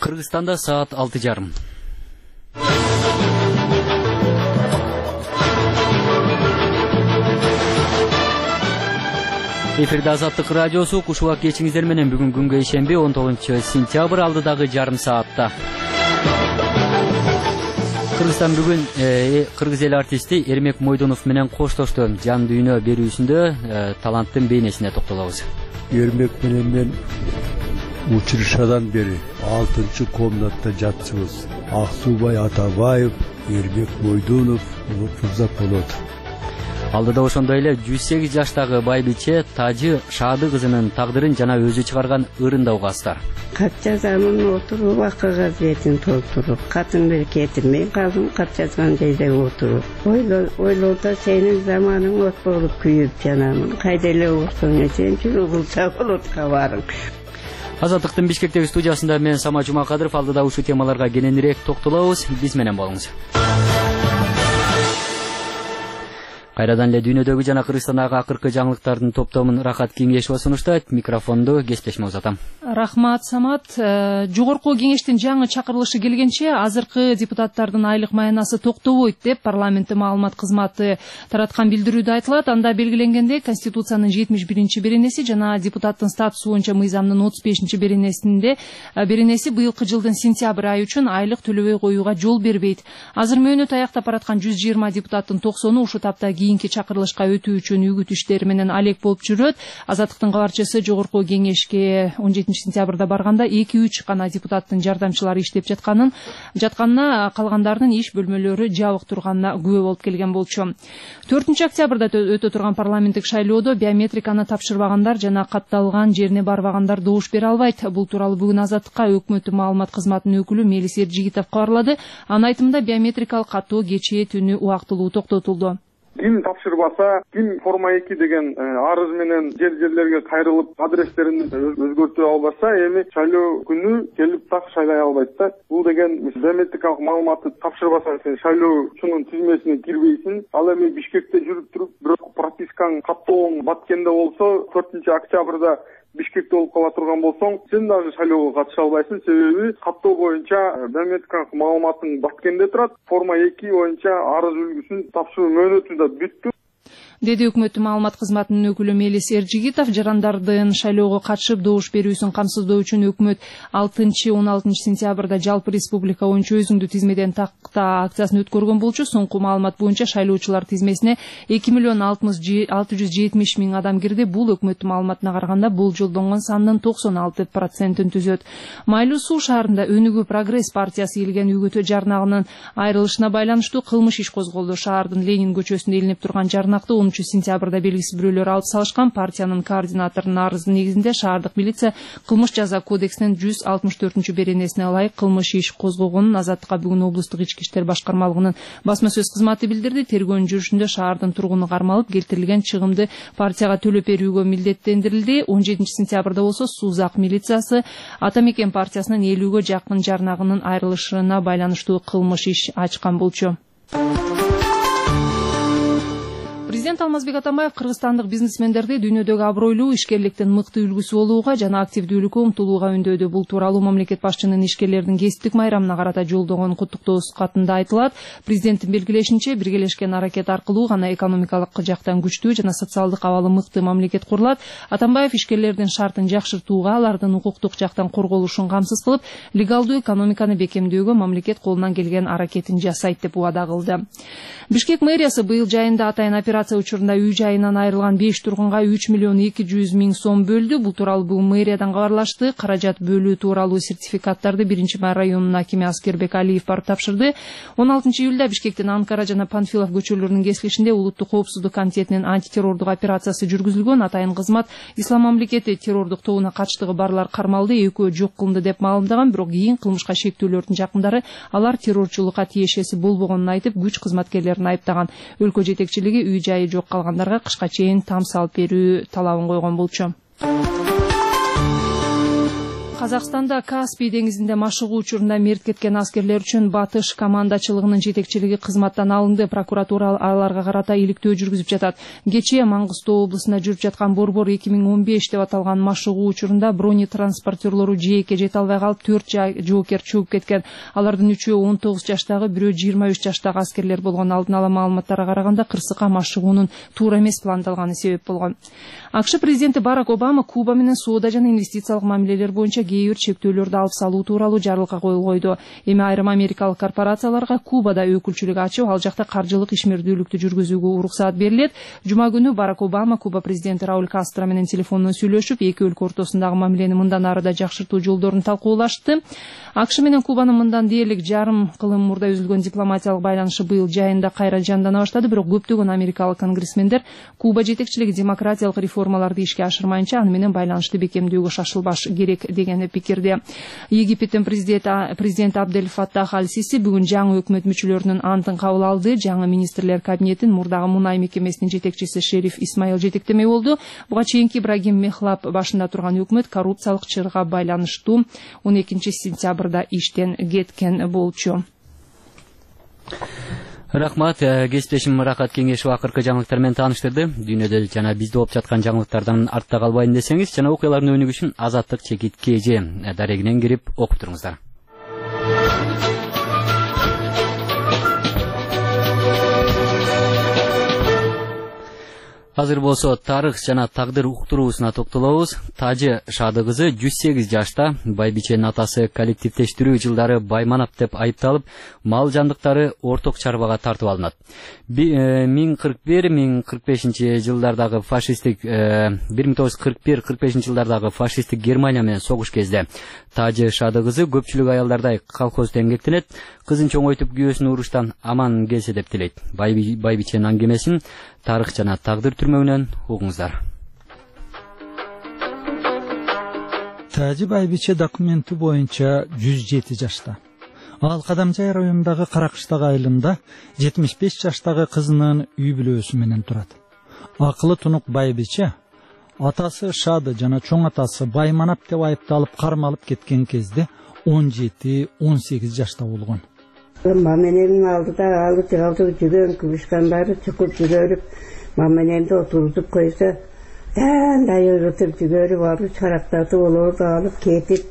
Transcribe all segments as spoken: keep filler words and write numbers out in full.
Кыргызстанда саат алты жарым. Эфирде Азаттык радиосу кушуак кечиңиздер менен бүгүн күнгө ишемби он тогузунчу сентябрь алдыдагы жарым саатта. Кыргызстан бүгүн э, кыргыз эл артисти Эрмек Мойдонов менен коштошто жан дүйнө берүүсүндө э, таланттын бейнесине токтолобуз. Эрмек менен мен учурушадан бери алтынчы комнатта жатчыбыз. Аксубай Атабаев, Эрмек Мойдонов, Фурзат болот. Алдыда ошондой эле жүз сегиз жаштагы байбиче Тажы Шаады кызынын тагдырын жана өзү чыгарган ырын да угасыздар. Кат жазамын, отуруп акыгаз бетин толтуруп, катын бир кетирмей калдым, кат жазган жерде отуруп. Ойлоодо сенин заманың от болуп күйүп жанамын. Кайда эле урсуң сен жүрүгүлча болот кабарың. Азаттыктын Бишкектеги студиясында мен Сама Жумакадыров. Алдыда ушул темаларга кененирээк токтолобуз. Биз менен болуңуз. Кайрадан эле дүйнөдөгү жана Кыргызстандагы акыркы жаңылыктардын топтомун Рахат Кеңешова сунуштайт. Микрофонду кесиптешиме узатам. Рахмат, Самат. Жогорку кеңештин жаңы чакырылышы келгенче азыркы депутаттардын айлык маянасы токтобойт деп парламенттин маалымат кызматы тараткан билдирүүдө айтылат. Анда белгиленгендей, Конституциянын жетимиш биринчи беренеси жана депутаттын статусу боюнча мыйзамдын отуз бешинчи беренесинде беренеси быйылкы жылдын сентябрь айы үчүн айлык төлөбөй коюуга жол бербейт. Азыр мөөнөт аяктап бараткан жүз жыйырма депутаттын токсону ушу тапта кийинки чакырылышка өтүү үчүн үгүт иштери менен алек болуп жүрөт. Азаттыктын кабарчысы жогорку кеңешке он жетинчи сентябрда барганда эки үч гана депутаттын жардамчылары иштеп жатканын, жатканына калгандардын иш бөлмөлөрү жабык турганына күбө болуп келген болчу. төртүнчү октябрда өтө турган парламенттик шайлоодо биометриканы тапшырбагандар жана катталган жерине барбагандар добуш бере албайт. Бул тууралуу бүгүн Азаттыкка өкмөттүн маалымат кызматынын өкүлү Мелис Эржигитов кабарлады. Анын айтымында биометрикалык каттоо кечээ түнү убактылуу токтотулду. Ким тапшырбаса, ким форма эки деген арыз менен жер-жерлерге кайрылып, адрестерин өзгөртө албаса, эми шайлоо күнү келип так шайлай албайт да. Бул деген биометрикалык маалыматты тапшырбасаң, сен шайлоочунун тизмесине кирбейсиң. Ал эми Бишкекте жүрүп туруп, бирок пропискаң каттооң Баткенде болсо, төртүнчү октябрда Бишкекте болуп кала турган болсоң, сен дагы шайлоого катыша албайсың. Себеби каттоо боюнча биометрикалык маалыматың Баткенде турат. Форма эки боюнча арыз үлгүсүн тапшыруу мөөнөтү да бүттү, деди өкмөттүн маалымат кызматынын өкүлү Мелис Эржигитов. Жарандардын шайлоого катышып добуш берүүсүн камсыздоо үчүн өкмөт алтынчы он алтынчы сентябрда жалпы республика боюнча өзүңдү тизмеден такта акциясын өткөргөн болчу. Соңку маалымат боюнча шайлоочулар тизмесине эки миллион алты жүз жетимиш миң адам кирди. Бул өкмөттүн маалыматына караганда бул жолдонгон сандын токсон алты процентин түзөт. Майлуу Суу шаарында Өнүгүү Прогресс партиясы илген үгөтө жарнагынын айрылышына байланыштуу кылмыш иш козголду. Шаардын Ленин көчөсүндө илинип турган жарнакты онунчу сентябрда белгисиз бирөөлөр алып салышкан. Партиянын координаторунун арызынын негизинде шаардык милиция кылмыш жаза кодексинин жүз алтымыш төртүнчү беренесине ылайык кылмыш иш козгогонун Азаттыкка бүгүн облустук ички иштер башкармалыгынын басма сөз кызматы билдирди. Тергөөнүн жүрүшүндө шаардын тургуну кармалып, келтирилген чыгымды партияга төлөп берүүгө милдеттендирилди. он жетинчи сентябрда болсо Сузак милициясы Ата Мекен партиясынын элүүгө жакын жарнагынын айрылышына байланыштуу кылмыш иш ачкан болчу. Президент Алмазбек Атамбаев кыргызстандык бизнесмендерди дүйнөдөгү абройлуу ишкерликтин мыкты үлгүсү болууга жана активдүүлүккө умтулууга үндөдү. Бул тууралуу мамлекет башчынын ишкерлердин кесиптик майрамына карата жолдогон куттуктоо катында айтылат. Президенттин белгилешинче, биргелешкен аракет аркылуу гана экономикалык жактан күчтүү жана социалдык абалы мыкты мамлекет курулат. Атамбаев ишкерлердин шартын жакшыртууга, алардын укуктук жактан корголушун камсыз кылып, легалдуу экономиканы бекемдөөгө мамлекет колунан келген аракетин жасайт деп убада кылды. Бишкек мэриясы быйыл жайында атайын операция учурунда үй жайынан айрылган беш тургунга үч миллион эки жүз миң сом бөлдү. Бул тууралуу бүгүн мэриядан кабарлашты. Каражат бөлүү тууралуу сертификаттарды биринчи май районунун акими Аскербек Алиев барып тапшырды. он алтынчы июлда Бишкектин Анкара жана Панфилов көчөлөрүнүн кесилишинде улуттук коопсуздук комитетинин антитеррордук операциясы жүргүзүлгөн. Атайын кызмат Ислам мамлекети террордук тобуна катыштыгы барлар кармалды, экөө жок кылынды деп маалымдаган. Бирок кийин кылмышка шектүүлөрдүн жакындары алар террорчулукка тиешеси болбогонун айтып, күч кызматкерлерин айыптаган. Өлкө жетекчилиги үй жайы жок калгандарга кышка чейин там салып берүү талабын койгон болчу. Казакстанда Каспий деңизинде машыгуу учурунда мерт кеткен аскерлер үчүн Батыш командачылыгынын жетекчилиги кызматтан алынды. Прокуратура аларга карата иликтөө жүргүзүп жатат. Кечээ Маңгыстоо облусунда жүрүп жаткан Борбор эки миң он беш деп аталган машыгуу учурунда бронетранспортерлору жээкке жете албай калып төрт жоокер чөгүп кеткен. Алардын үчөө он тогуз жаштагы, бирөө жыйырма үч жаштагы аскерлер болгон. Алдын ала маалыматтарга караганда кырсыкка машыгуунун туура эмес пландалганы себеп болгон. АКШ президенти Барак Обама Куба менен соода жана инвестициялык мамилелер боюнча кээ бир чектөөлөрдү алып салуу тууралуу жарылка койгойду. Эми айрым америкалык корпорацияларга Кубада өкүлчүлүк ачып, ал жакта каржылык ишмердүүлүктү жүргүзүүгө уруксаат берилет. Жума күнү Барак Обама Куба президенти Рауль Кастро менен телефондон сүйлөшүп, эки өлкө ортосундагы мамилени мындан ары да жакшыртуу жолдорун талкуулашты. АКШ менен Кубанын мындан дээрлик жарым кылым мурда үзүлгөн дипломатиялык байланышы быйыл жайында кайра жандана баштады, бирок көптөгөн америкалык конгрессмендер Куба жетекчилиги демократиялык реформаларды ишке ашырмайынча аны менен байланышты бекемдөөгө шашылбаш керек деген пикирде. Египеттин президенти президент Абдель Фаттах Аль-Сиси бүгүн жаңы өкмөт мүчөлөрүнүн антын кабыл алды. Жаңы министрлер кабинетин мурдагы мунай мекемесинин жетекчиси Шериф Исмаил жетектемек болду. Буга чейинки Ибрагим Мехлаб башында турган өкмөт коррупциялык чырга байланыштуу он экинчи сентябрда иштен кеткен болчу. Рахмат, кесиптешим Рахат Кеңешова акыркы жаңылыктар менен тааныштырды. Дүйнөдө жана бизде болуп жаткан жаңылыктардан артта калбайын десеңиз, жана окуялардын өнүгүшүн Азаттык чекит кж дарегинен кирип окуп туруңуздар. Азыр болсо тарых жана тагдыр уктуруусуна токтолобуз. Тажы Шады кызы жүз сегиз жашта. Байбиченин атасы коллективдештирүү жылдары байманап деп айыпталып, мал жандыктары орток чарбага тартып алынат. миң кырк бир миң кырк бешинчи жылдардагы фашисттик бир миң тогуз жүз кырк бир кырк бешинчи жылдардагы фашисттик Германия менен согуш кезде Тажы Шады кызы көпчүлүк аялдардай колхоздо эмгектенет. Кызын чоңойтуп күйөөсүн уруштан аман келсе деп тилейт. Байбиченин аңгемесин тарых жана тагдыр түрмөгүнөн угуңуздар. Тажы Байбиче документи боюнча жүз жети жашта. Ал Кадамжай районундагы Каракыштагы айылында жетимиш беш жаштагы кызынын үй бүлөсү менен турат. Акылы тунук Байбиче атасы Шады жана чоң атасы байманап деп айыпталып кармалып кеткен кезде он жети он сегиз жашта болгон. Маманемдин алдыда алып алып жүргөн күбүшкандары чукуп жүрөрүп, маманемди отурузуп койсо, дандай ыргытып жүрөрүп алып чарактатып олорду алып кетип,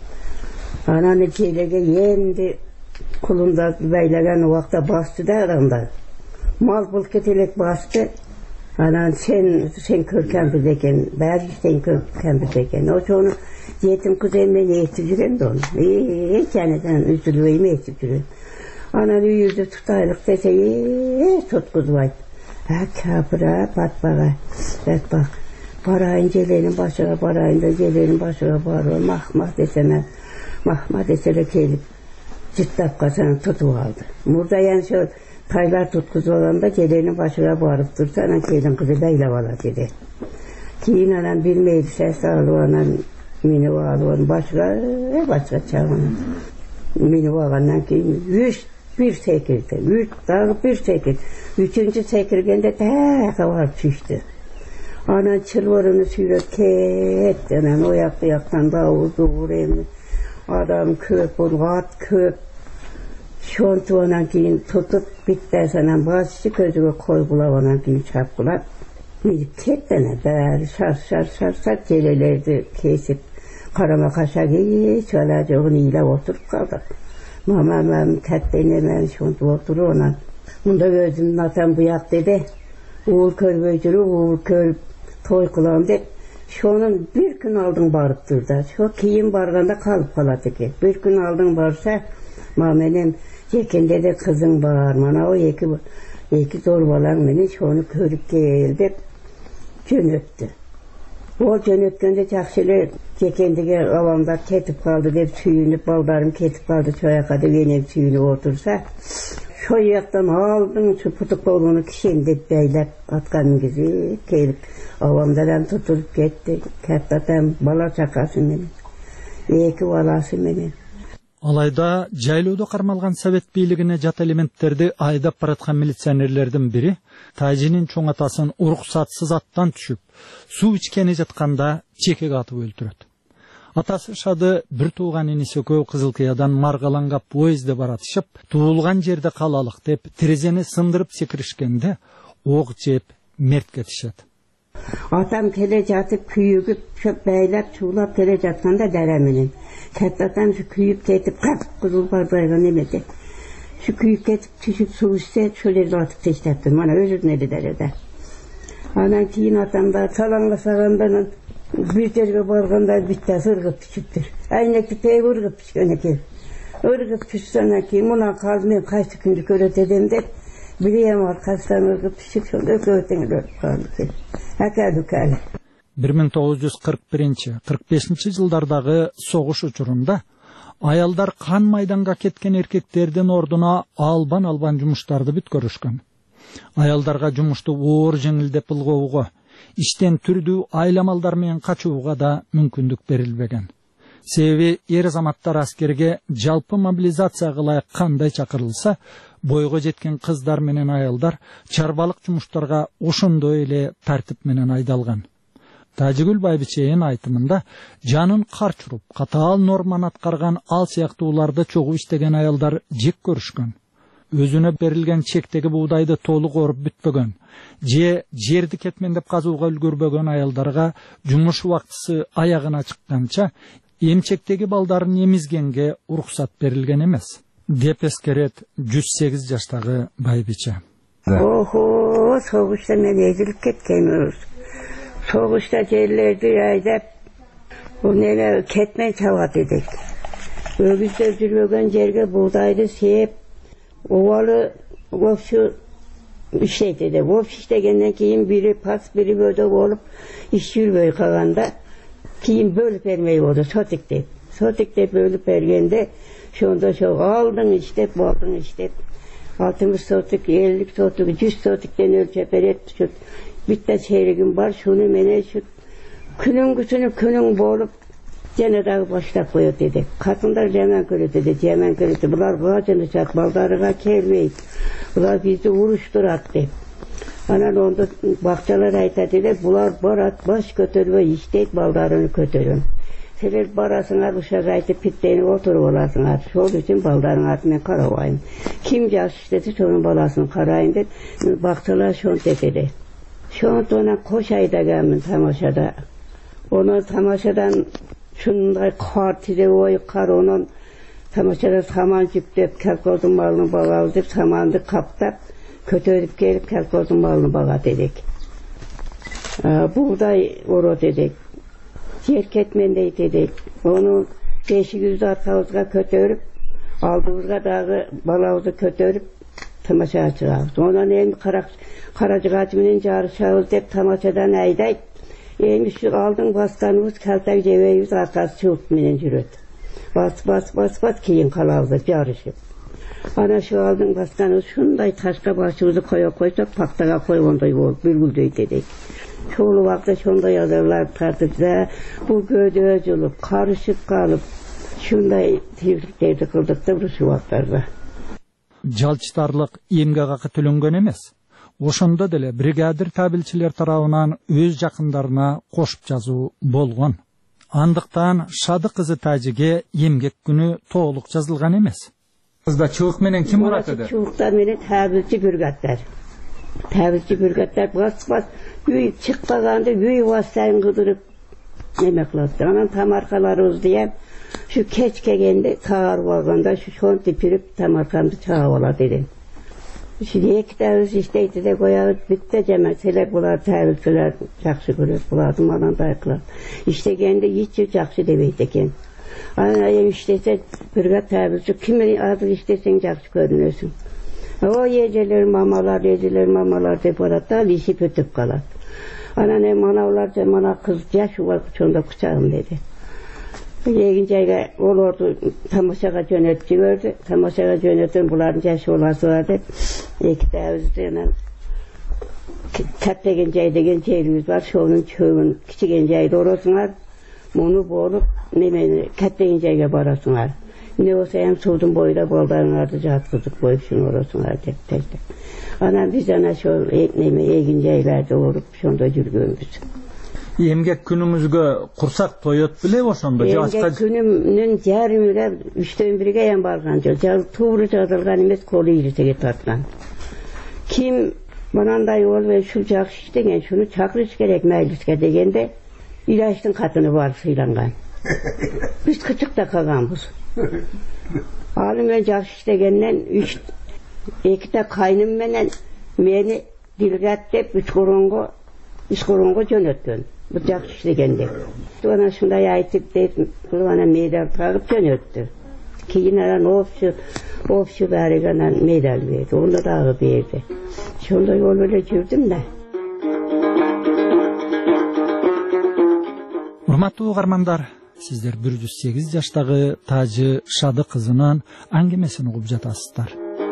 анан келеге энди кулунда байлаган убакта басты да адамдар. Мал бул кетелек басты. Анан сен сен көркөмбүз экен, баары сен көркөмбүз экен. Ошону жетим кыз эмен ээсип жүрөм да. Эч андан үзүлбөй ээсип жүрөм. Анан үйүздү тутайлык десе, э, соткузбайт. А чапыра батпага, батпак. Барайын желенин башыга, барайын да желенин башыга барып, махмат десеме, махмат десе келип, жыттап калсаң тутуп алды. Мурда яншы тайлар туткузуп алганда желенин башыга барып турса, анан келин кызы байлап алат деди. Кийин анан билмейди, сес алып анан мени алып башыга, э, башыга чагын. Мени алгандан кийин үч bir sekirdi, üç dagı bir sekir. Üçüncü sekirgende dagı barıp düştü. Anan çılvarını sürüp ketti. Anan o yak bu yaktan davuldu vurayım. Adam köp, at köp. Şontu anan keyin tutup bitti. Anan bazısı gözüne koy bulav anan keyin çapkılar. Gidip kettene bari sar sar sar sar celelerdi kesip. Karama kaşa geç, alacağını ile oturup kaldı. Mama ben katlayın şontu oturup ona. Bunda gözümün atan bu yak dedi. Uğul kör böcürü, uğul kör toy kulağım dedi. Şonun bir gün aldın barıp durdu. Şu kiyin barganda kalıp kaladı ki. Bir gün aldın barsa, mamenem yekende de kızın var. Mana o iki, iki zorbalan beni şonu körüp geldi. Cönöptü. O cönöpkende çakşılı yekendege avamda ketip kaldı deyip suyunup, baldarım ketip kaldı çoyaka da benim suyunu otursa. Şu yaktan aldın şu putuk olduğunu kişiyim deyip beylep atkanın gizi gelip avamdadan tutulup gitti. Kattadan bala çakasın beni. Eki balasın beni. Алайда жайлоодо кармалган совет бийлигине жат элементтерди айдап бараткан милиционерлердин бири Тажынын чоң атасын уруксатсыз аттан түшүп, суу ичкени жатканда чекеге атып өлтүрөт. Атасы Шады бир тууган иниси экөө Кызылкыядан Маргаланга поездде баратышып, туулган жерде калалык деп терезени сындырып секиришкенде ок жеп мерт кетишет. Atam kele jatıp küyügüp çöp beylep çuğlap kele jatkanda deremenin. Kattatam şu küyüp ketip kapıp kızıl bardayla nemedi. Şu küyüp ketip tüşüp su üstte çöleri atıp teşteptim. Bana özür neli derede. Anan kiyin atamda çalanla sağandanın bir terge barganda bittesi ırgıp tüşüptür. Aynaki pey ırgıp tüşköneki. Irgıp tüşsana ki buna kalmayayım kaçtı kündük öyle dedimde. Bileyim arkadaşlar ırgıp tüşüp şöyle ököğüteni ölüp kaldı ki. bir ming тогуз жүз кырк биринчи кырк бешинчи жылдардагы согуш учурунда аялдар кан майданга кеткен эркектердин ордуна албан албан жумуштарды бүткөрүшкөн. Аялдарга жумушту оор жеңилдеп ылгоого, иштен түрдүү айламалдар менен качууга да мүмкүндүк берилбеген. Себеби эр азаматтар аскерге жалпы мобилизация кылай кандай чакырылса, бойго жеткен кыздар менен аялдар чарбалык жумуштарга ошондой эле тартип менен айдалган. Тажигүл Байбиченин айтымында жанын карчуруп, катаал норманы аткарган ал сыяктууларды чогуу иштеген аялдар жек көрүшкөн. Өзүнө берилген чектеги буудайды толук оруп бүтпөгөн, же жерди кетмендеп казууга үлгүрбөгөн аялдарга жумуш убактысы аягына чыкканча эмчектеги балдарын эмизгенге уруксат берилген эмес, деп эскерет жүз сегиз жаштагы Байбиче. Охо, согушта мен ezilip кеткенбиз. Согушта жерлерди айдап, уну кетмей чабат эдик. Өгүздөр жүрбөгөн жерге буğdayды сээп, овалы опшу иштейт эди. Опшу иштегенден кийин бири пас, бири бөдө болуп иш жүрбөй калганда кийин бөлүп бермей болду, сотик деп. Сотик деп бөлүп бергенде şonda şo aldın iştep, aldın iştep. Altımız sotuk, ellik sotuk, yüz sotukten ölçep eret. Bitta çeyregim var, şunu mene şu günün güsünü günün bolup gene dağı başlap koyuyor dedi. Kadınlar hemen körü dedi, hemen körü dedi. Bunlar bağcını çat, baldarıga gelmeyiz. Bunlar bizi vuruşturat dedi. Anan onda bakçalar ayta dedi, bunlar barat baş götürüyor, işteyip baldarını götürüyor. Seler barasınlar, uşak aytıp pitteyini oturup olasınlar. Şol için baldarın atmen karavayım. Kim yaş dedi, şonun balasını karayın dedi. Bakçalar şon dedi. Şon ona koş ayda gelmin tamaşada. Onu tamaşadan şunday kar tize oy kar onun tamaşada saman cüptep kelkodun malını bağal deyip samandı kaptap kötörüp gelip kelkodun malını bağa dedik. Buğday oru dedik. Yer ketmendey dedik. Onu beşik yüzde arkamızga kötörüp aldığımızga dağı balağızı kötörüp tamaşaya çıkarız. Ondan en karacıgacımının jarışağız deyip tamaşadan aydayıp Emiş şu aldın baskanımız kaltak ceveyiz arkası çılp menen jüröt. Bas bas bas bas keyin kalavdı jarışıp. Ana şu aldın baskanımız şunday taşka başımızı koya koysak paktaga koy onday bolup bülgüldöy dedik. Çoğulu vakti şonday adamlar tartıp da bu gödü özülüp karışıp kalıp şunday tirliklerdi kıldık da şu vaktlarda. Жалчтарлык эмгек акы төлөнгөн эмес. Ошондо деле бригадир табилчилер тарабынан өз жакындарына кошуп жазуу болгон. Андыктан Шады кызы Тажиге эмгек күнү толук жазылган эмес. Кызда чылык менен ким урат эди? Чылыктар менен табилчи биргаттар. Табилчи биргаттар бас бас үй чыкпаганды үй басайын кыдырып эме кылат. Анан тамаркаларыбызды эм şu keç kelgende tağır baganda şu şon tipirip tamarkamdı çağıp ala dedim. Şimdi iki tavız işteydi de koyarız bitti cemesiyle bular tavızcılar jakşı görür bulardım anan dayıklar. İşte kendi hiç jakşı demeydi eken. Anayım iştese bir tavızcı kimin adı iştesen jakşı görünüyorsun. O yeceler mamalar yeceler mamalar deporatta lişip ötüp kalar. Anane manavlar cemana kız yaş var çonda kucağım dedi. Yegince olurdu tamaşaga jönötçü gördü. Tamaşaga jönötün buların yaşı olası vardı. İki tavızcıyla Kattegen degen yerimiz var. Şonun çöğün kiçigen jayda orasınlar. Bunu bolup nemeni Kattegen jayga barasınlar. Ne olsa hem suudun boyda baldarınlardı jatkızık boyup şunu orasınlar dep tezdi. Anam biz ana şu neme egin jaylarda olup şonda jürgönbüz. Эмгек күнүмүзгө курсак тоет беле ошондо же Эмгек күнүмүнүн жарымыга үчтөн бирге эм барган жок. Туура жазылган эмес, колу ийритеге тарткан. Ким мынандай болуп ушул жакшы иштеген, шуну чакырыш керек майлиске дегенде Илаштын катыны бар сыйланган. Биз кычыкта калганбыз. Ал менен жакшы иштегенден үч эките кайным менен мени дилгат деп үч коронго үч коронго жөнөткөн. Бу жакшы иштегенде. Туана шундай айтып деп, туана медаль тагып жөнөттү. Кийин анан опчу опчу дарыганан медаль берди. Onu дагы берди. Шондой болуп эле жүрдүм да. Урматтуу угармандар, сиздер бир жүз сегиз жаштагы Тажы Шады кызынын аңгемесин угуп жатасыздар.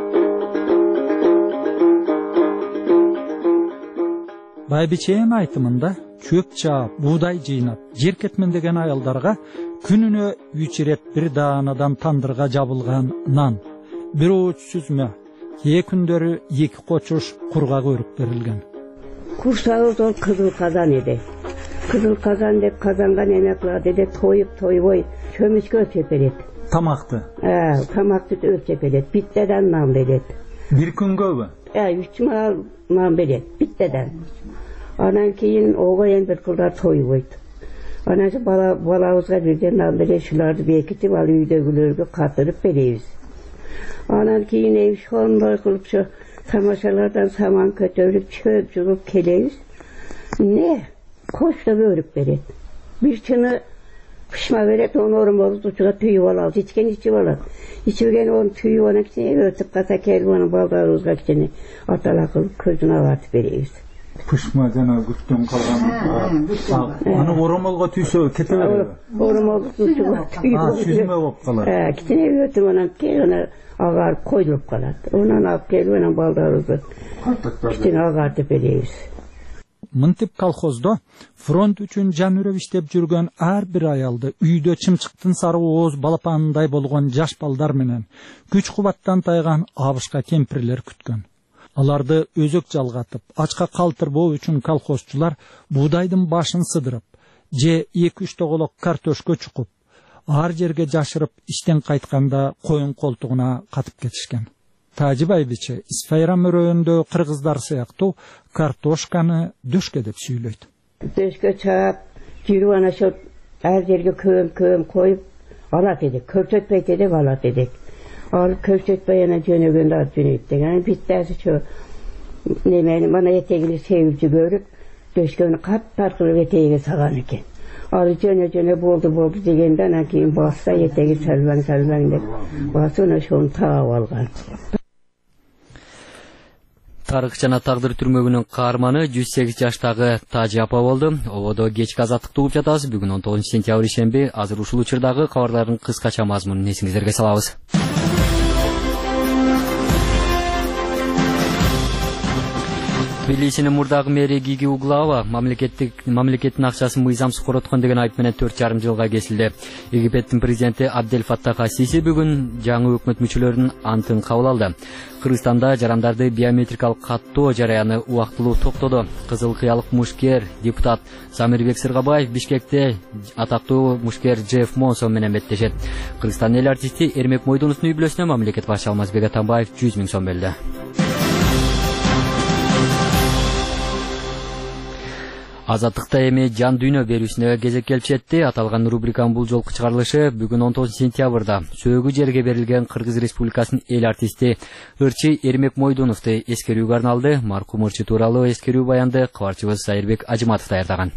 Байбиченин айтымында чөп чаап, буудай жыйнап, жер кетмендеген аялдарга күнүнө үч ирет бир даанадан тандырга жабылган нан, бир ооч сүзмө, кээ күндөрү эки кочуш кургак өрүк берилген. Курсагыбыз ол кызыл казан эди. Kızıl kazan dep kazangan emekler dedi toyup toyboy çömüşke ölçep edet. Tamaktı? Ee, tamaktı ölçep edet. Bitteden nam bedet. Bir gün göbü? Ee, üç mal nam bedet. Bitteden. Anan keyin oğayan bir kıllar toyboydu. Anası bala, balağızga birden nam bedet şulardı bekitip al üydegülörgü katırıp beleyiz. Anan keyin ev şonlar kılıp şu tamaşalardan saman kötörüp çöp çulup keleyiz. Ne? Koşta börüp beret. Bir çını pişma beret, onu ormalı tutuğa tüyü olaldı. İçken içi olaldı. İçigen onun tüyü onun içine örtüp kasa kelbi onun baldarızga içine atala kılıp közüne avatı bereyiz. Pişma jana güçtön kalgan. Onu ormalıga tüysö kete verir. Ormalı tutuğa tüyü olaldı. Süzme olup kalar. İçine örtüp onun kelini agar koyulup kalar. Ondan alıp kelbi onun baldarızga içine agartı bereyiz. Mıntip kolxozda front üçün can үрөп иштеп жүргөн ар бир аялды үйдө чымчыктын сары ооз балапанындай болгон жаш балдар менен күч кубаттан тайган абышка кемпирлер күткөн. Аларды өзөк жалгатып, ачка калтырбоо үчүн колхозчулар буудайдын башын сыдырып, же эки үч тоголок картошка чукуп, ар жерге жашырып иштен кайтканда коюн колтугуна катып кетишкен. Тажы Байбиче Исфайрам өрөөндө кыргыздар сыяктуу картошканы дөшкө деп сүйлөйт. Дөшкө чаап, жүрүп ана ошо ар жерге көм-көм коюп алат эдик. Көрсөтпөйт эдик, алат эдик. Алып көрсөтпөй ана жөнөгөндө алып жөнөйт деген. Биттеси чо немени мана этегини себилчи көрүп, дөшкөнү каттар кылып этегиге саган экен. Ал жөнө-жөнө болду-болду дегенде анан кийин басса этеги салбаң-салбаң деп басып ошону таап алган. Тарых жана тагдыр түрмөгүнүн каарманы жүз сегиз жаштагы Тажы апа болду. Ободо кечки азаттыкты угуп жатабыз. Бүгүн он тогузунчу сентябрь ишемби. Азыр ушул учурдагы кабарлардын кыскача мазмунун эсиңиздерге салабыз. Тбилисинин мурдагы мэри Гиги Углава мамлекеттик мамлекеттин акчасын мыйзамсыз короткон деген айып менен төрт жарым жылга кесилди. Египеттин президенти Абдель Фаттах ас-Сиси бүгүн жаңы өкмөт мүчөлөрүнүн антын кабыл алды. Кыргызстанда жарандарды биометрикалык каттоо жараяны убактылуу токтоду. Кызыл кыялык мушкер депутат Самирбек Сыргабаев Бишкекте атактуу мушкер Джефф Монсон менен беттешет. Кыргызстан эл артисти Эрмек Мойдуновдун үй бүлөсүнө мамлекет башчы Алмазбек Атамбаев жүз миң сом берди. Азаттыкта эми жан дүйнө берүүсүнө кезек келип жетти. Аталган рубриканын бул жолку чыгарылышы бүгүн он тогузунчу сентябрда сөөгү жерге берилген Кыргыз Республикасынын эл артисти ырчы Эрмек Мойдуновду эскерүүгө арналды. Маркум ырчы тууралуу эскерүү баянды кабарчыбыз Айырбек Ажыматов даярдаган.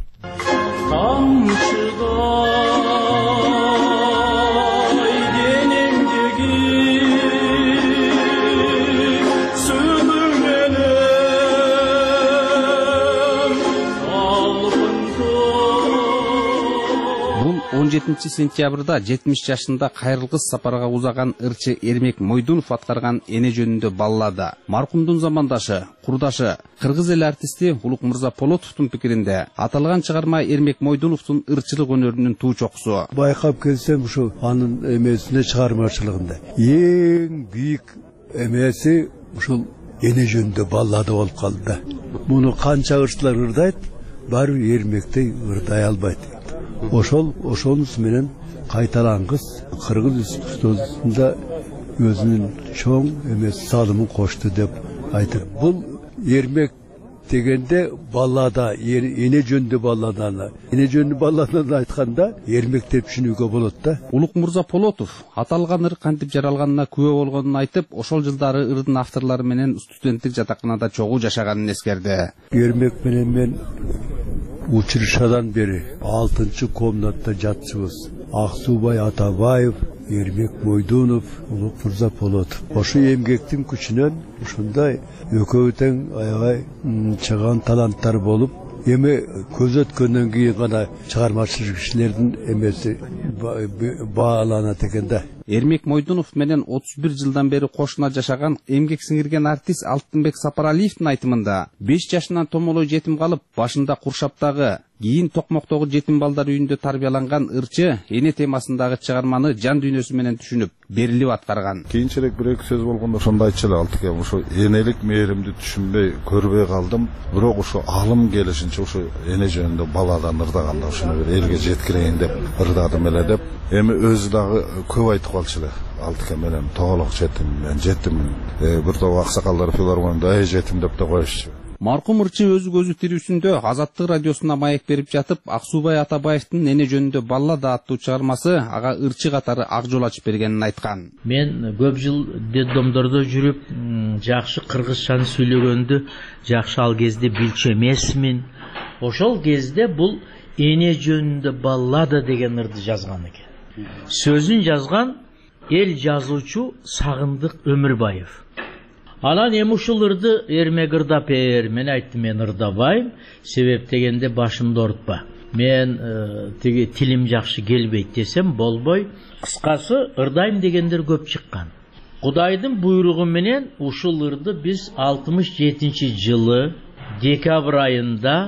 он жетинчи сентябрда жетимиш жашында кайрылгыс сапарга узаган ырчы Эрмек Мойдунов аткарган эне жөнүндө баллада. Маркумдун замандашы, курдашы, кыргыз эл артисти Улук Мырза Полотовдун пикиринде аталган чыгарма Эрмек Мойдуновдун ырчылык өнөрүнүн туу чокусу. Байкап келсем ушу анын эмесинде чыгармачылыгында эң бийик эмеси ушул эне жөнүндө баллада болуп калды. Муну канча ырчылар ырдайт, бар ермектей ырдай албайт. Ошол ошонус менен кайталангыс кыргыз искусствосунда өзүнүн чоң эмес салымын кошту деп айтып. Бул ермек дегенде баллада, эне жөнүндө балладаны, эне жөнүндө балладаны айтканда ермек деп түшүнүүгө болот да. Улук мырза Полотов аталган ыр кантип жаралганына күбө болгонун айтып, ошол жылдары ырдын авторлору менен студенттик жатаканада чогуу жашаганын эскерди. Ермек менен мен учурушадан бери алтынчы комнатта жатчыбыз. Аксубай Атабаев, Ермек Мойдунов, Улук мырза Полотов. Ошо эмгектин күчүнөн ушундай экөө тең аябай чыган таланттар болуп, эми көз өткөндөн кийин гана чыгармачылык кишилердин эмеси бааланат экен да. Ермек Мойдунов менен отуз бир жылдан бери кошуна жашаган эмгек сиңирген артист Алтынбек Сапаралиевдин айтымында беш жашынан томолой жетим калып, башында Куршаптагы, кийин Токмоктогу жетим балдар үйүндө тарбияланган ырчы эне темасындагы чыгарманы жан дүйнөсү менен түшүнүп, берилип аткарган. Кийинчерээк бир эки сөз болгондо ошондо айтчу эле Алтыке, ошо энелик мээримди түшүнбөй, көрбөй калдым. Бирок ошо алым келишинче ошо эне жөнүндө баладан ырдаганда ошону бир элге жеткирейин деп ырдадым эле деп. Эми өзү дагы көп айтып калчу эле. Алтыке менен тоголок жетим, мен жетим. Бир топ аксакалдар филармонияда ай жетим деп да коюшчу. Маркум ырчы өзү көзү тирүүсүндө Азаттык радиосуна маек берип жатып, Аксубай Атабаевдин эне жөнүндө баллада аттуу чыгармасы ага ырчы катары ак жол ачып бергенин айткан. Мен көп жыл детдомдордо жүрүп, жакшы кыргызчаны сүйлөгөндү жакшы ал кезде билчү эмесмин. Ошол кезде бул эне жөнүндө баллада деген ырды жазган экен. Сөзүн жазган эл жазуучу Сагындык Өмүрбаев. Анан эми ушул ырды Ермек ырдап бер, мен айттым, мен ырдабайм, себеп дегенде башымды ортпа. Мен э, тиги тилим жакшы келбейт десем болбой. Кыскасы ырдайм дегендер көп чыккан. Кудайдын буйругу менен ушул ырды биз алтымыш жетинчи жылы декабрь айында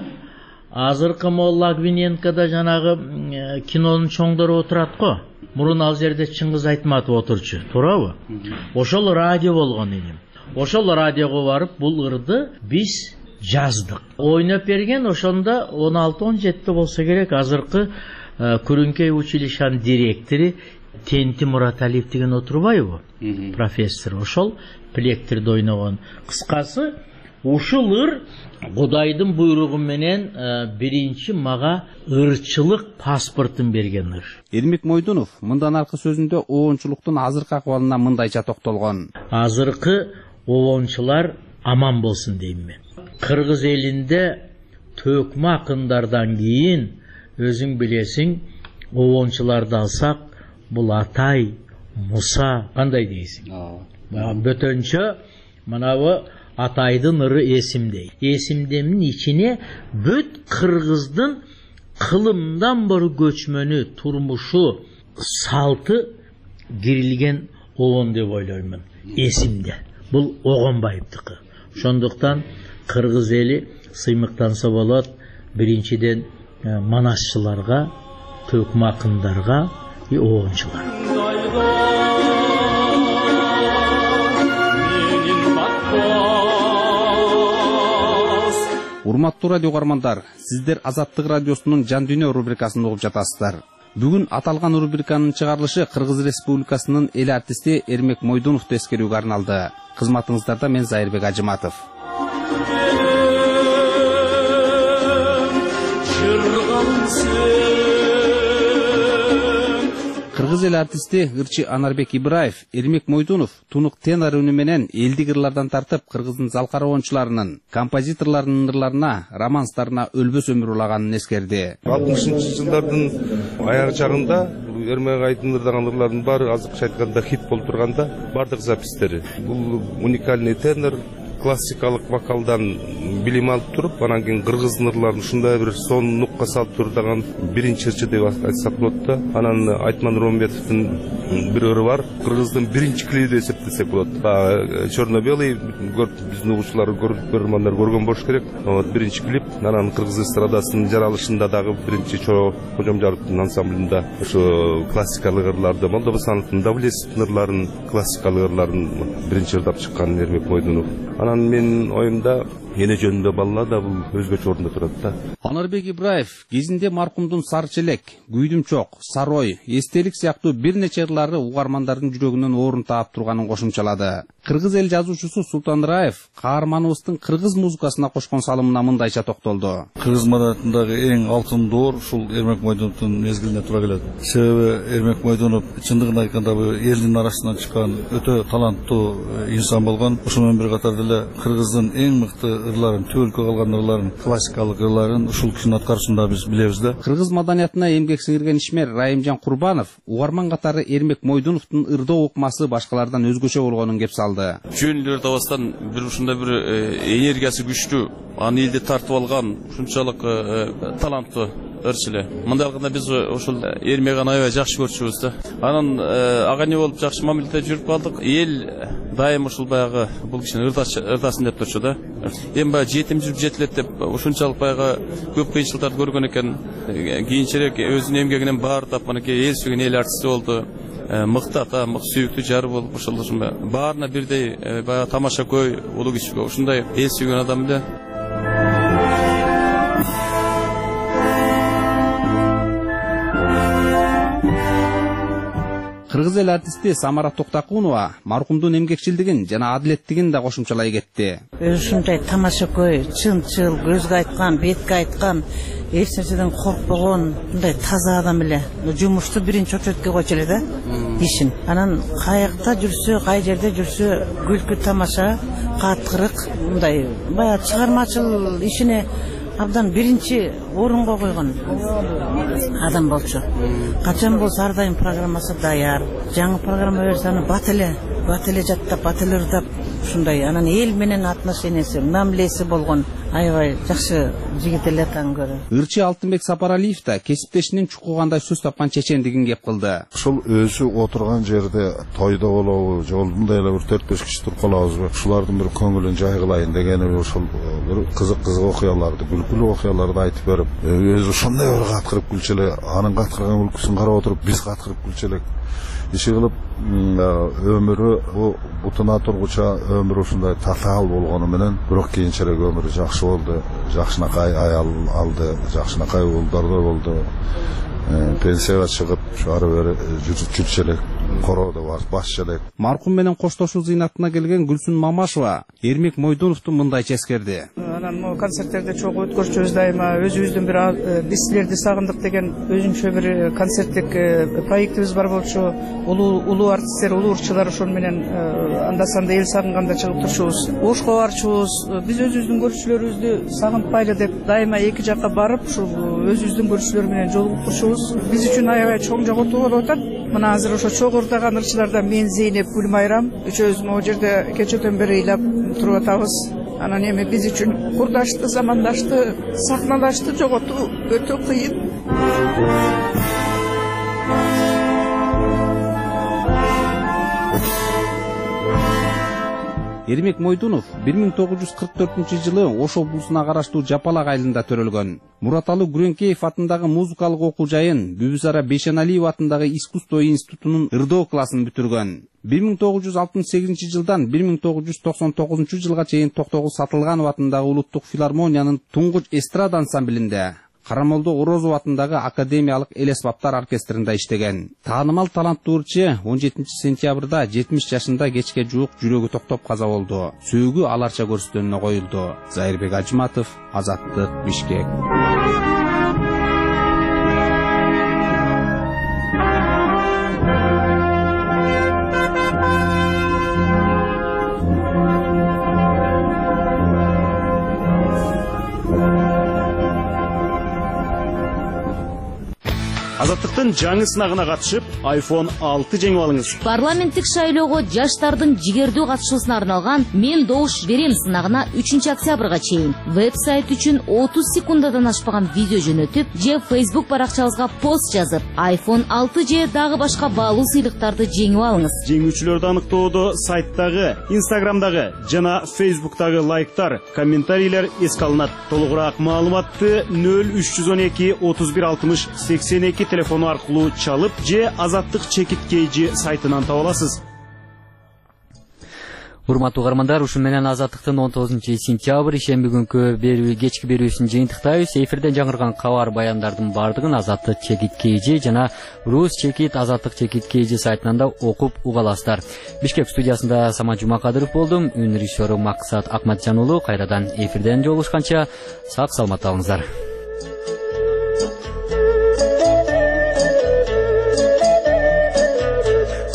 азыркы Молла Гвиненкада жанагы кинонун чоңдору отурат го. Мурун ал жерде Чыңгыз Айтматов отурчу, туурабы? Ошол радио болгон элем. Ошол радиого барып бул ырды биз жаздык. Ойноп берген ошондо он алты он жети болсо керек, азыркы Күрүнкөй училищанын директору Тенти Мураталиев деген отурбайбы? Профессор. Ошол плектерде ойногон. Кыскасы, ушул ыр Кудайдын буйругу менен биринчи мага ырчылык паспортун берген ыр. Ермек Мойдунов мындан аркы сөзүндө оончулуктун азыркы акыбалына мындайча токтолгон. Азыркы оончулар аман болсун дейм мен. Кыргыз элинде төкмө акындардан кийин өзүң билесиң, оончуларды алсак, бул Атай, Муса, кандай дейсиң? Бөтөнчө манабы Атайдын ыры Эсимдей. Эсимдемдин ичине бүт кыргыздын кылымдан бары көчмөнү, турмушу, салты кирилген оон деп ойлоймун. Эсимде. Бул Огонбаевдики. Ошондуктан кыргыз эли сыймыктанса болот, биринчиден манасчыларга, төкмө акындарга, оончуларга. Урматтуу радио угармандар, сиздер Азаттык радиосунун Жан дүйнө рубрикасын угуп жатасыздар. Бүгүн аталган рубриканын чыгарылышы Кыргыз Республикасынын эл артисти Ермек Мойдуновду эскерүүгө арналды. Кызматыңыздарда мен Зайырбек Ажыматов. Кыргыз эл артисти ырчы Анарбек Ибраев Ермек Мойдунов тунук тенор үнү менен элдик ырлардан тартып кыргыздын залкар оончуларынын, композиторлорунун ырларына, романстарына өлбөс өмүр улаганын эскерди. алтымышынчы жылдардын аяк жагында Ермек айдын ырдаган ырлардын баары азыркыча айтканда хит болуп турганда бардык запистери. Бул уникальный тенор, классикалык вокалдан билим алып туруп, анан кийин кыргыздын ырларын ушундай бир сонун нукка салып турдаган биринчи ырчы деп айтсак болот да. Анан Айтман Ромбетовдун бир ыры бар, кыргыздын биринчи клиби деп эсептесек болот. Черно-белый биздин угуучулар, көрөрмандар көргөн болуш керек. Вот биринчи клип, анан кыргыз эстрадасынын жаралышында дагы биринчи Чоо Кожомжаровдун ансамблинде ошо классикалык ырларды, Молдобосановдун, Давлетовдун ырларын, классикалык ырларын биринчи ырдап чыккан Ермек Мойдунов. Анан мен оюмда эне жөнүндө балалар да бул өзгөчө орунда турат да. Анарбек Ибраев кезинде маркумдун Сарчелек, Күйдүмчок, Сарой, Эстелик сыяктуу бир нече ырлары угармандардын жүрөгүнөн орун таап турганын кошумчалады. Кыргыз эл жазуучусу Султан Раев каарманыбыздын кыргыз музыкасына кошкон салымына мындайча токтолду. Кыргыз маданiyatындагы эң алтын доор ушул Эрмек Мойдуновдун мезгилине туура келет. Себеби Эрмек Мойдунов чындыгын айтканда элдин арасынан чыккан өтө таланттуу инсан болгон. Ушул менен бир катар деле кыргыздын эң мыкты ырларын, төлкө калган ырларын, классикалык ырларын ушул кишинин аткарышында биз билебиз да. Кыргыз маданиятына эмгек сиңирген ишмер Райымжан Курбанов угарман катары Эрмек Мойдуновдун ырдоо укмасы башкалардан өзгөчө болгонун кеп салды. Жөнүлөр табастан бир ушундай бир энергиясы күчтүү, аны элди тартып алган ушунчалык таланттуу ырчылы. Мындай алганда биз ушул Эрмек аны аябай жакшы көрчүбүз да. Анан ага эмне болуп жакшы мамиледе жүрүп калдык. Эл дайым ушул баягы бул кишини ырдасын деп турчу да. Эми баягы жетим жүрүп жетилет деп ушунчалык баягы көп кыйынчылыктарды көргөн экен. Кийинчерээк өзүнүн эмгегинен баары тап манекей эл сүйгөн эл артисти болду. Мыкты ата, мыкты сүйүктүү жары болуп ушул баарына бирдей баягы тамаша көй улуу кичүүгө ушундай эл сүйгөн адам эле. Кыргыз эл артисти Самара Токтакунова маркумдун эмгекчилдигин жана адилеттигин да кошумчалай кетти. Ушундай тамаша көй, чынчыл, көзгө айткан, бетке айткан, эч нерседен коркпогон, мындай таза адам эле. Жумушту биринчи очередке койчу эле да, ишин. Анан каякта жүрсө, кай жерде жүрсө, күлкү тамаша, каткырык, мындай баягы чыгармачыл ишине абдан биринчи орунга койгон адам болчу. Качан болсо ар дайым программасы даяр. Жаңы программа берсе аны бат эле, бат эле жаттап, бат эле ырдап, ушундай анан эл менен отношениясы, мамилеси болгон аябай жакшы жигит эле таң көрө. Ырчы Алтынбек Сапаралиев да кесиптешинин чукугандай сөз тапкан чечендигин кеп кылды. Ушул өзү отурган жерде тойдо болобу, же мындай эле бир төрт беш киши туруп калабызбы? Ушулардын бир көңүлүн жайгылайын дегени ушул бир кызык-кызык окуяларды, күлкүлүү окуяларды айтып берип, өзү ошондой бир каткырып күлчү эле, анын каткырган күлкүсүн карап отуруп биз каткырып күлчү элек. Иши кылып өмүрү бутуна тургуча өмүрү ушундай татаал болгону менен бирок кийинчерээк өмүрү жакшы болду, жакшынакай аял алды, жакшынакай уулдары болду. Пенсияга чыгып ары бери жүрчү элек, короодо башчы элек. Маркум менен коштошуу зыйнатына келген Гүлсүн Мамашева Эрмек Мойдуновду мындайча эскерди. Анан могу концерттерде чогуу өткөрчүбүз дайыма, өзүбүздүн бир биз силерди сагындык деген өзүнчө бир концерттик проектибиз бар болчу. Улуу улуу артисттер, улуу ырчылар ошон менен анда санда эл сагынганда чыгып турчубуз. Ошко барчубуз. Биз өзүбүздүн көрүүчүлөрүбүздү сагынтпайлы деп дайыма эки жакка барып, ушул өзүбүздүн көрүүчүлөр менен жолугуп турчубуз. Биз үчүн аябай чоң жоготуу болуп атат. Мына азыр ошо чогурдаган ырчылардан мен Зейнеп, Гүлмайрам үчөөбүз могу жерде кечөөдөн бери ыйлап туруп атабыз. Анан эми биз үчүн курдашты, замандашты, сахналашты жоготуу өтө кыйын. Эрмек Мойдунов бир миң тогуз жүз кырк төртүнчү жылы Ош облусуна караштуу Жапалак айылында төрөлгөн. Мураталы Күреңкеев атындагы музыкалык окуу жайын, Бүбүсара Бейшеналиев атындагы искусство институтунун ырдоо классын бүтүргөн. бир миң тогуз жүз алтымыш сегизинчи жылдан бир миң тогуз жүз токсон тогузунчу жылга чейин Токтогул Сатылганов атындагы улуттук филармониянын туңгуч эстрада ансамблинде, Карамолдо Орозов атындагы академиялык эл аспаптар оркестринде иштеген. Таанымал таланттуу ырчы он жетинчи сентябрда жетимиш жашында кечке жуук жүрөгү токтоп каза болду. Сөөгү аларча көрсөтүүнүнө коюлду. Зайырбек Ажыматов, Азаттык, Бишкек. Азаттыктын жаңы сынагына катышып, айфон алты жеңип алыңыз. Парламенттик шайлоого жаштардын жигердүү катышуусуна арналган «Мен добуш берем» сынагына үчүнчү октябрга чейин веб-сайт үчүн отуз секундадан ашпаган видео жөнөтүп, же Facebook баракчабызга пост жазып, айфон алты же дагы башка баалуу сыйлыктарды жеңип алыңыз. Жеңүүчүлөрдү аныктоодо сайттагы, Instagramдагы жана Facebooktагы лайктар, комментарийлер эске алынат. Толугураак маалыматты нөл үч жүз он эки отуз бир алтымыш сексен эки телефону аркылуу чалып же Азаттык чекит кейжи сайтынан таба аласыз. Урматтуу угармандар, ушу менен Азаттыктын он тогузунчу сентябрь ишемби күнкү берүү кечки берүүсүн жыйынтыктайбыз. Эфирден жаңырган кабар баяндардын бардыгын Азаттык чекит kg жана Рус чекит Азаттык чекит kg сайтынан да окуп уга аласыздар. Бишкек студиясында Самат Жумакадыров болдум. Үн режиссеру Максат Акматжан уулу. Кайрадан эфирден жолугушканча сак саламатта болуңуздар.